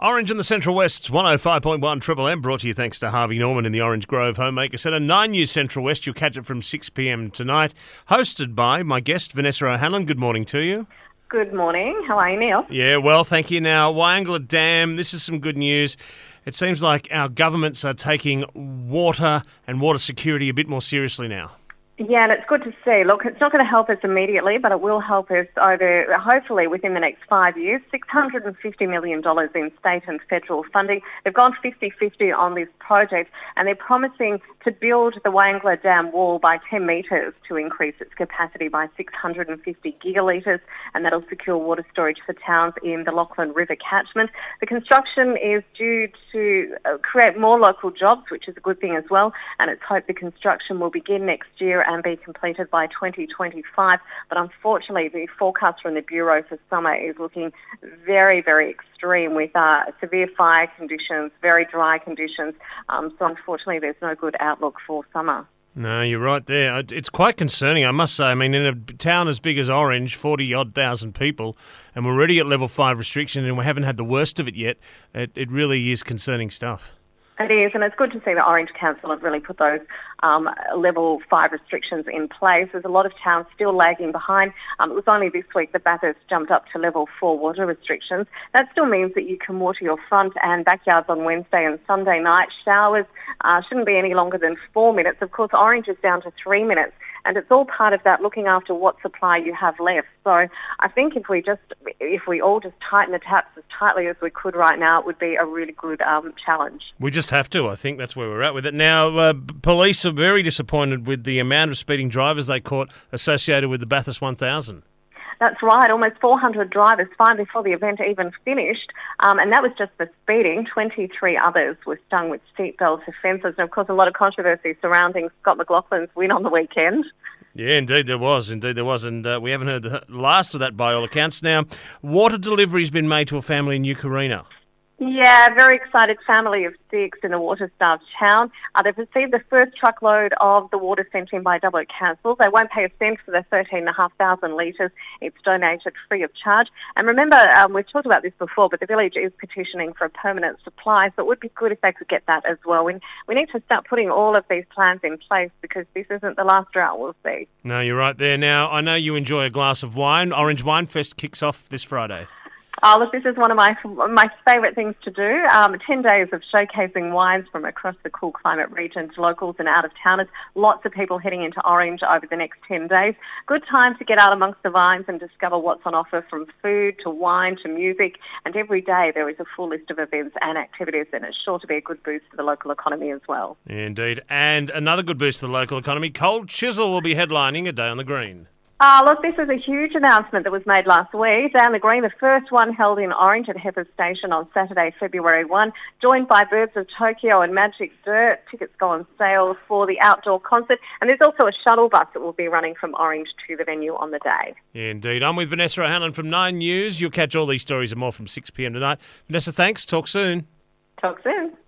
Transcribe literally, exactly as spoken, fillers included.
Orange in the Central West's one oh five point one Triple M, brought to you thanks to Harvey Norman in the Orange Grove Homemaker Centre. nine News Central West, you'll catch it from six p m tonight. Hosted by my guest, Vanessa O'Hanlon. Good morning to you. Good morning. How are you, Neil? Yeah, well, thank you. Now, Wyangla Dam, this is some good news. It seems like our governments are taking water and water security a bit more seriously now. Yeah, and it's good to see. Look, it's not going to help us immediately, but it will help us over, hopefully, within the next five years. six hundred fifty million dollars in state and federal funding. They've gone fifty-fifty on this project, and they're promising to build the Wyangla Dam wall by ten metres to increase its capacity by six hundred fifty gigalitres, and that'll secure water storage for towns in the Lachlan River catchment. The construction is due to create more local jobs, which is a good thing as well, and it's hoped the construction will begin next year and be completed by twenty twenty-five. But unfortunately, the forecast from the Bureau for summer is looking very, very extreme with uh, severe fire conditions, very dry conditions. Um, so unfortunately, there's no good outlook for summer. No, you're right there. It's quite concerning, I must say. I mean, in a town as big as Orange, forty-odd thousand people, and we're already at level five restriction and we haven't had the worst of it yet, it, it really is concerning stuff. It is, and it's good to see that Orange Council have really put those um, level five restrictions in place. There's a lot of towns still lagging behind. Um, it was only this week that Bathurst jumped up to level four water restrictions. That still means that you can water your front and backyards on Wednesday and Sunday night. Showers uh, shouldn't be any longer than four minutes. Of course, Orange is down to three minutes. And it's all part of that, looking after what supply you have left. So I think if we just, if we all just tighten the taps as tightly as we could right now, it would be a really good um, challenge. We just have to. I think that's where we're at with it. Now, uh, police are very disappointed with the amount of speeding drivers they caught associated with the Bathurst one thousand. That's right, almost four hundred drivers fined before the event even finished, um, and that was just for speeding. twenty-three others were stung with seatbelt offences, and of course a lot of controversy surrounding Scott McLaughlin's win on the weekend. Yeah, indeed there was, indeed there was, and uh, we haven't heard the last of that by all accounts. Now, water delivery's been made to a family in New Carina. Yeah, very excited family of six in a water-starved town. Uh, they've received the first truckload of the water sent in by Dubbo Council. They won't pay a cent for the thirteen thousand five hundred litres. It's donated free of charge. And remember, um, we've talked about this before, but the village is petitioning for a permanent supply, so it would be good if they could get that as well. We, we need to start putting all of these plans in place because this isn't the last drought we'll see. No, you're right there. Now, I know you enjoy a glass of wine. Orange Wine Fest kicks off this Friday. Oh, look, this is one of my my favourite things to do. Um, ten days of showcasing wines from across the cool climate region to locals and out-of-towners. Lots of people heading into Orange over the next ten days. Good time to get out amongst the vines and discover what's on offer, from food to wine to music. And every day there is a full list of events and activities, and it's sure to be a good boost to the local economy as well. Indeed. And another good boost to the local economy, Cold Chisel will be headlining A Day on the Green. Uh, look, this is a huge announcement that was made last week. Down the Green, the first one held in Orange at Heppers Station on Saturday, February first, joined by Birds of Tokyo and Magic Dirt. Tickets go on sale for the outdoor concert, and there's also a shuttle bus that will be running from Orange to the venue on the day. Yeah, indeed. I'm with Vanessa O'Hanlon from nine News. You'll catch all these stories and more from six p m tonight. Vanessa, thanks. Talk soon. Talk soon.